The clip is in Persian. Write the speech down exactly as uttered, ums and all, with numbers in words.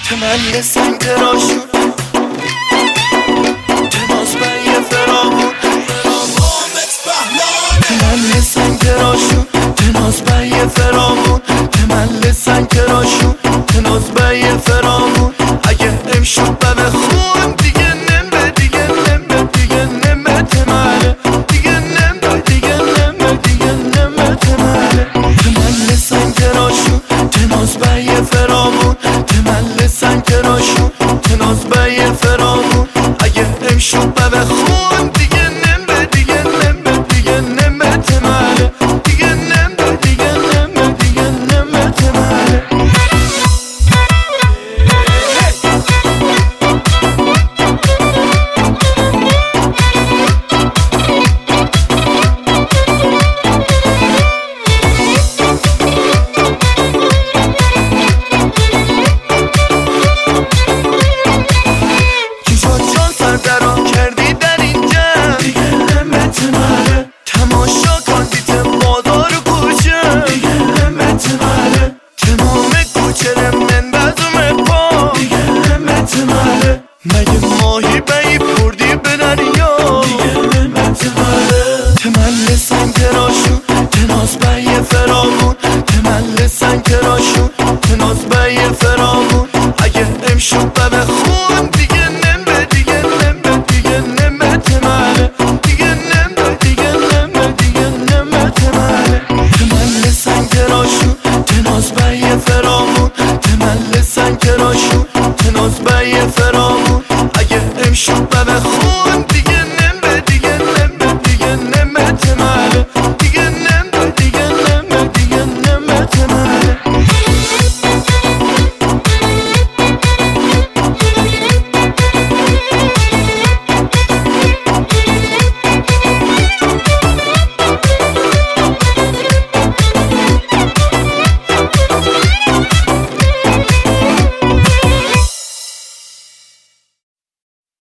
تملي سنگراشون تماس بی فراغون تملي سنگراشون تناس بی فراغون تملي سنگراشون تناس بی فراغون اگه امشب بخون دیگه نمه دیگه نمه دیگه نمه تمله دیگه نمه دیگه نمه دیگه نمه تمله تملي سنگراشون تناس بی فراغون تملي سنگراشون تناس بی فراغون اگه امشب بخون دیگه نمه دیگه نمه دیگه نمه تمله دیگه نمه دیگه نمه دیگه نمه تمله مگه ماهی